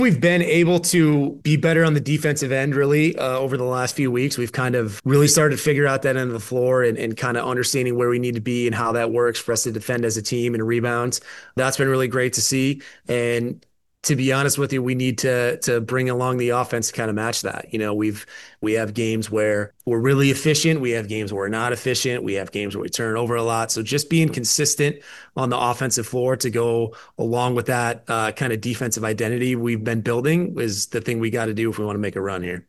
We've been able to be better on the defensive end, really, over the last few weeks. We've kind of really started to figure out that end of the floor and kind of understanding where we need to be and how that works for us to defend as a team and rebounds. That's been really great to see. And to be honest with you, we need to bring along the offense to kind of match that. We have games where we're really efficient. We have games where we're not efficient. We have games where we turn it over a lot. So just being consistent on the offensive floor to go along with that kind of defensive identity we've been building is the thing we got to do if we want to make a run here.